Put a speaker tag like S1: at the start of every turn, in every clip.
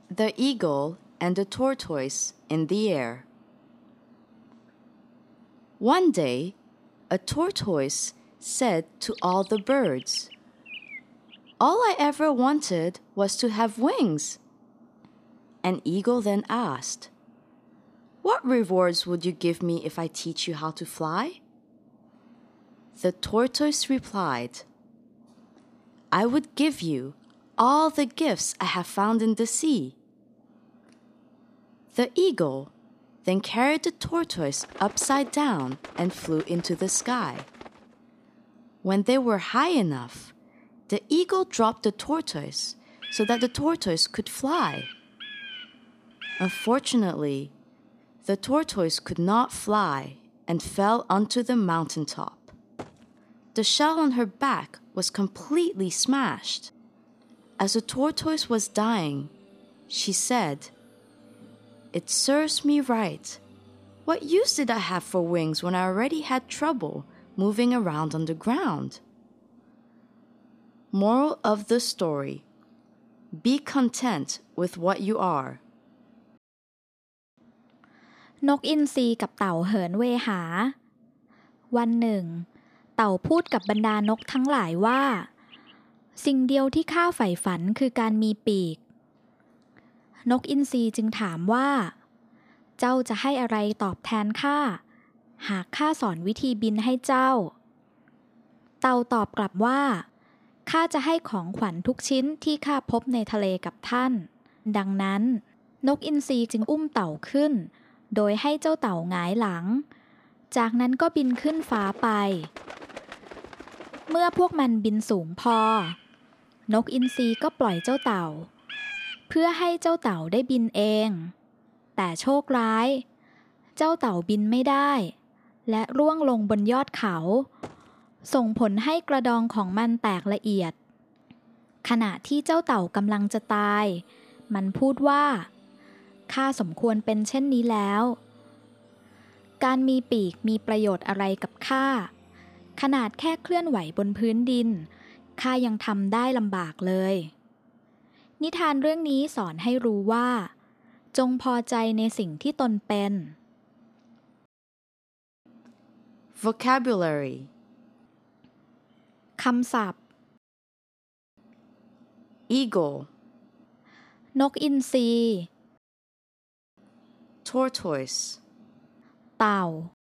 S1: The Eagle and the Tortoise in the Air. One day, a tortoise said to all the birds, "All I ever wanted was to have wings." An eagle then asked, "What rewards would you give me if I teach you how to fly?" The tortoise replied, "I would give you all the gifts I have found in the sea." The eagle then carried the tortoise upside down and flew into the sky. When they were high enough, the eagle dropped the tortoise so that the tortoise could fly. Unfortunately, the tortoise could not fly and fell onto the mountaintop. The shell on her back was completely smashed. As the tortoise was dying, she said, "It serves me right. What use did I have for wings when I already had trouble moving around on the ground?" Moral of the story: be content with what you are.
S2: นกอินทรีกับเต่าเหินเวหาวันหนึ่งเต่าพูดกับบรรดานกทั้งหลายว่าสิ่งเดียวที่ข้าใฝ่ฝันคือการมีปีกนกอินทรีจึงถามว่าเจ้าจะให้อะไรตอบแทนข้าหากข้าสอนวิธีบินให้เจ้าเต่าตอบกลับว่าข้าจะให้ของขวัญทุกชิ้นที่ข้าพบในทะเลกับท่านดังนั้นนกอินทรีจึงอุ้มเต่าขึ้นโดยให้เจ้าเต่าหงายหลังจากนั้นก็บินขึ้นฟ้าไปเมื่อพวกมันบินสูงพอนกอินทรีก็ปล่อยเจ้าเต่าเพื่อให้เจ้าเต่าได้บินเองแต่โชคร้ายเจ้าเต่าบินไม่ได้และร่วงลงบนยอดเขาส่งผลให้กระดองของมันแตกละเอียดขณะที่เจ้าเต่ากำลังจะตายมันพูดว่าข้าสมควรเป็นเช่นนี้แล้วการมีปีกมีประโยชน์อะไรกับข้าขนาดแค่เคลื่อนไหวบนพื้นดินข้ายังทำได้ลำบากเลยนิทานเรื่องนี้สอนให้รู้ว่าจงพอใจในสิ่งที่ตนเป็น
S1: Vocabulary
S2: คำศัพท์
S1: Eagle
S2: นกอินทรี
S1: Tortoise
S2: เต่า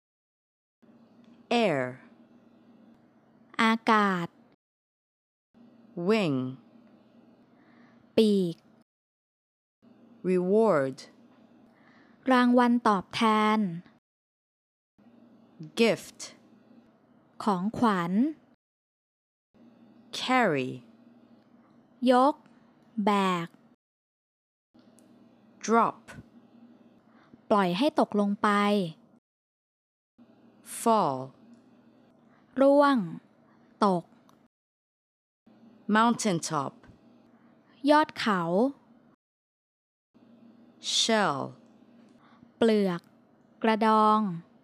S1: Air
S2: อากาศ
S1: Wing
S2: ปีก
S1: Reward
S2: รางวัลตอบแทน
S1: Gift
S2: ของขวัญ
S1: Carry
S2: ยกแบก
S1: Drop
S2: ปล่อยให้ตกลงไป
S1: Fall
S2: ร่วงตก
S1: Mountaintop
S2: ยอดเขา
S1: Shell
S2: เปลือกกระดอง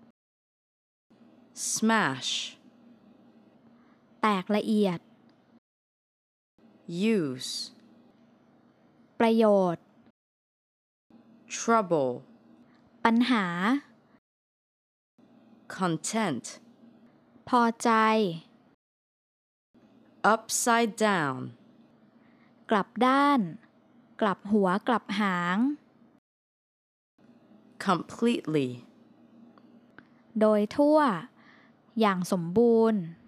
S1: Smash
S2: แตกละเอียด
S1: Use
S2: ประโยชน์
S1: Trouble
S2: ปัญหา
S1: Content
S2: พอใจ
S1: Upside down
S2: กลับด้านกลับหัวกลับหาง
S1: Completely
S2: โดยทั่วอย่างสมบูรณ์